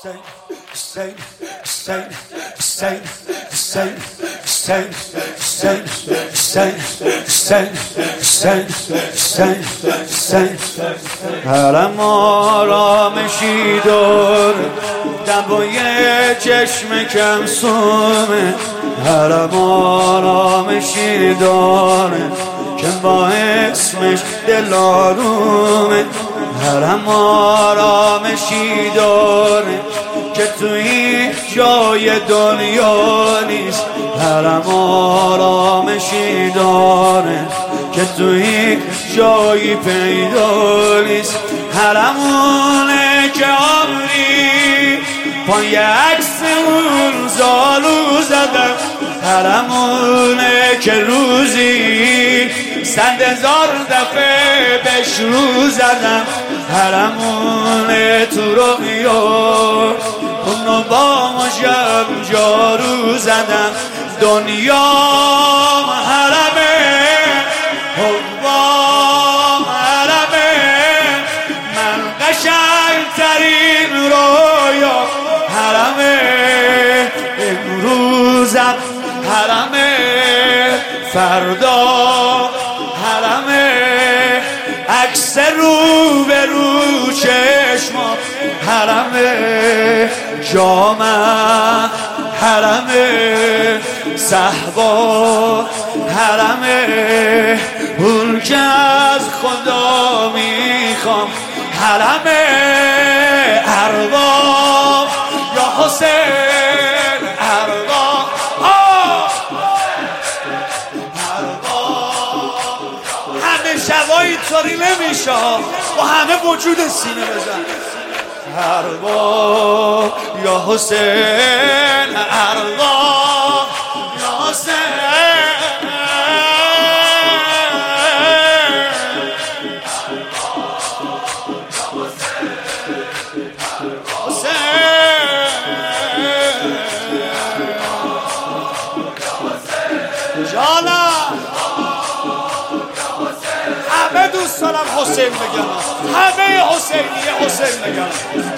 حرم آرامشی داره دبای چشم کمسومه، حرم آرامشی داره که با اسمش دل آرومه، حرم آرامشی داره که توی جای دنیا نیست، حرم آرامشی داره که توی جایی پیدا نیست. حرمونه که عمری پای عکس اون زالو زدم، حرمونه که روزی 100,000 دفعه بهش رو زدم، حرمونه تو رویا اونو با مشم جارو زدم. دنیا حرمه حقوام حرمه، من قشنگترین رویا حرمه، امروزم حرمه، فردا حرمه، عکس رو به رو چشما حرمه، جامم حرمه، صحبا حرمه، اون که از خدا میخوام حرمه، ارباب یا حسین ارباب همه شبایی طوری نمیشه و همه وجود سینه بزن. ارباب یا حسین ارباب یا حسین جانا همه دوست دارم حسین بگم، همه حسینیه حسین بگم.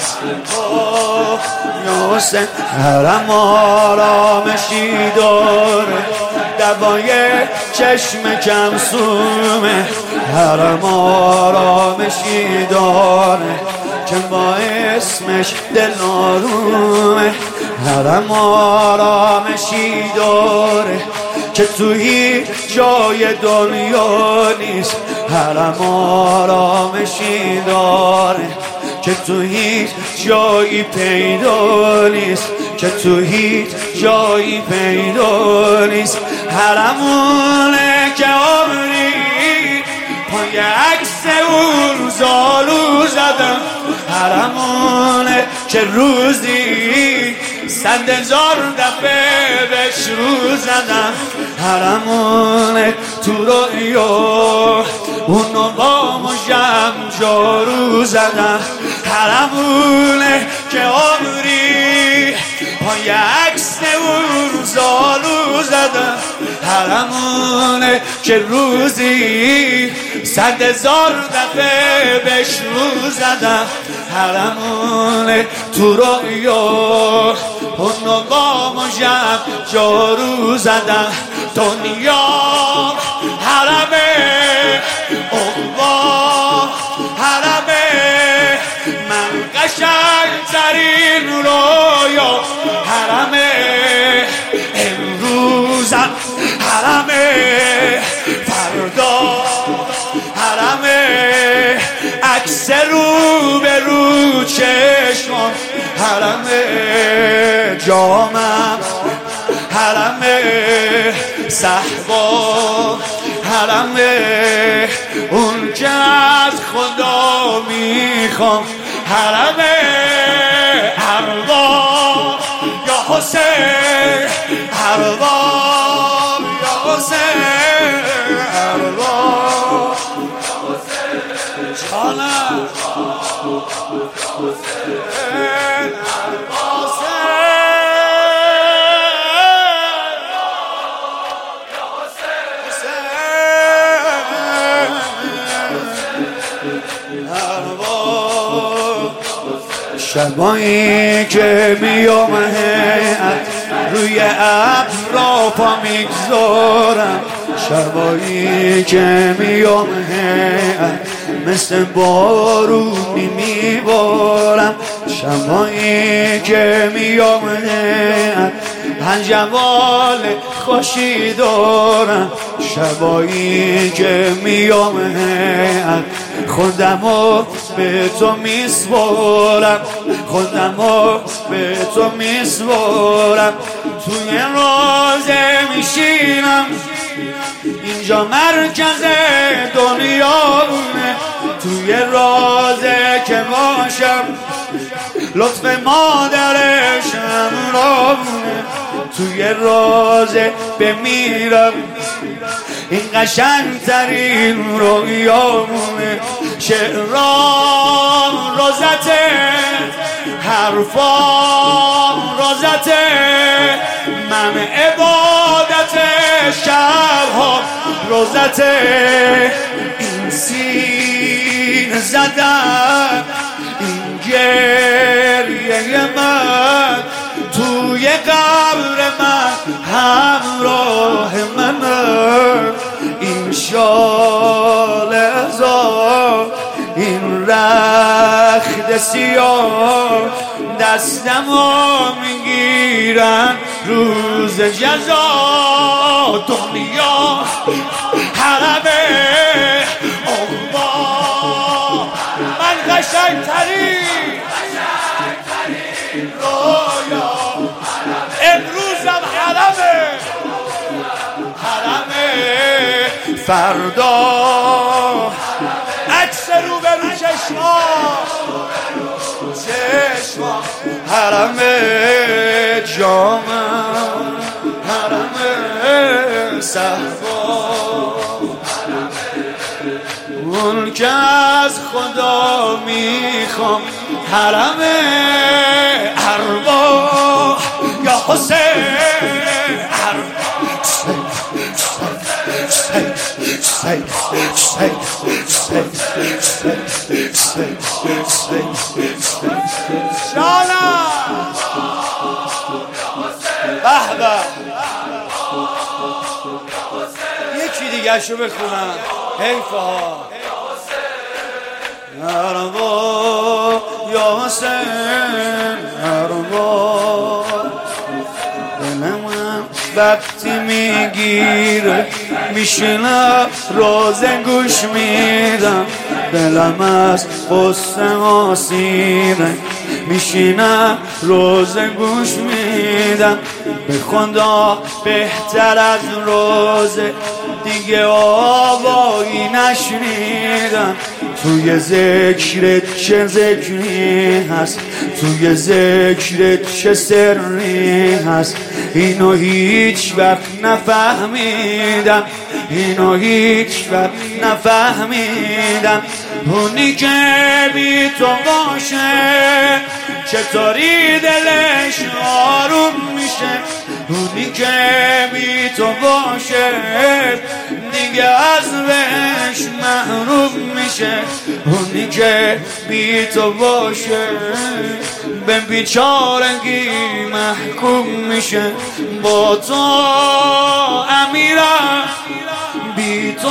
یا حسین حرم آرامشی داره دبای چشم کمسومه، حرم آرامشی داره که با اسمش دل آرومه، حرم آرامشی داره که تو هیچ جای دنیا نیست، حرم آرامشی داره که تو هیچ جایی پیدا نیست، که تو هیچ جایی پیدا نیست. حرمونه که عمری پای عکس اون زالو زدم، حرمونه که روزی 100,000 دفعه بهش رو زدم، حرمونه تو رویا اونو با مشم جارو زدم، حرمونه که عمری پای عکس اون زالو زدم، حرمونه که روزی 100,000 دفعه بهش رو زدم، حرمونه تو رویا اونو با مشم جارو زدم. دنیا حرمه عقبا حرمه، من قشنگترین رویا حرمه، امروزم حرمه، فردا حرمه، عکس رو به رو چشمم حرمه، جامم حرمه، صحبا حرمه، اون که از خدا میخوام حرمه، ارباب یا حسین ارباب یا حسین ارباب جانم شبایی که میام روی ابرا پا میگذارم، شبایی که میام مثل بارونی میبارم، شبایی که میام هنجوال خوشی دارم، شبایی که میام خودمو به تو میسپارم، خودمو به تو میسپارم. توی روزه میشینم، اینجا مرکز دنیامونه، توی روزه که باشم لطف مادرشم رامونه، توی روزه بمیرم این قشنگترین رویامونه. شعرام روزته، حرفام روزته، من عبادت شبها روزته. این سینه زدن، این گریه من توی قبر من همراه منه. این شال ازار، این رخت سیاه دستمو میگیرن روز جزا. دنیا حرمه الله، من قشنگترین رویا امروزم حرمه، حرمه فردا عکس رو به رو چشما حرمه جامم، حرمه صحبا، اون که از خدا میخوام حرمه ارواح یا حسین جانم. به به یکی دیگه شو بخونم، حیفه ها. ارواح یا حسین ارواح، دلم وقتی میگیره میشینم روزه گوش میدم، دلم از قصه آسیره میشینم روزه گوش میدم. به خدا بهتر از روزه دیگه آوایی نشنیدم. توی ذکرت چه ذکری هست، توی ذکرت چه سری هست، اینو هیچ وقت نفهمیدم، اینو هیچ وقت نفهمیدم. اونی که بی تو باشه چطوری دلش آروم میشه، اونی که بی تو باشه دیگه از بهش محروم میشه، اونی که بی تو باشه به بیچارگی محکوم میشه. با تو امیرم، بی تو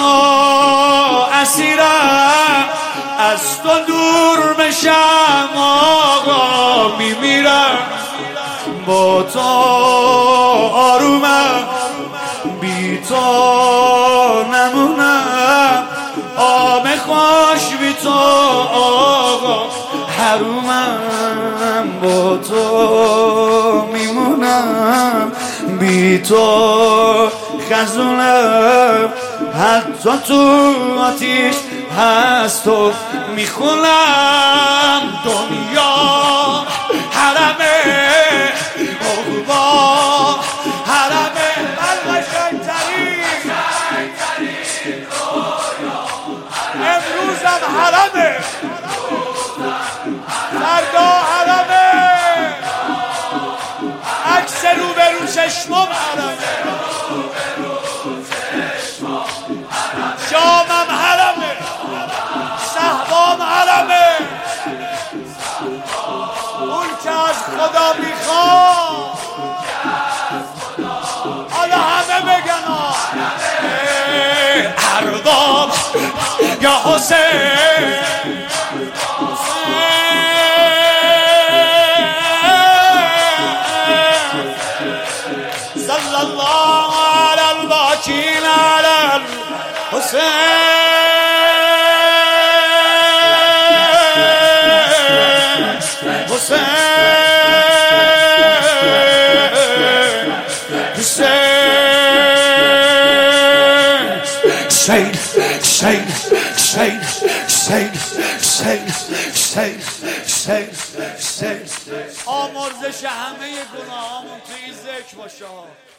اسیرم، از تو دور بشم آقا میمیرم. با تو آرومم، بی تو نمونم، آب خوش بی تو آقا حرومم. با تو میمونم، بی تو خزونم، حتی تو آتیش هست و میخونم. دنیا حرمه الله، حرمه قشنگترین امروزم حرمه، فردا حرمه، عکس رو به رو چشمم حرمه، جامم حرمه، صحبام حرمه. اون که از خدا میخواد حالا همه بگن ارباب یا حسین صلی الله علی الباکین علی الحسین آمرزش همه گناهامون توی ذکر باشه.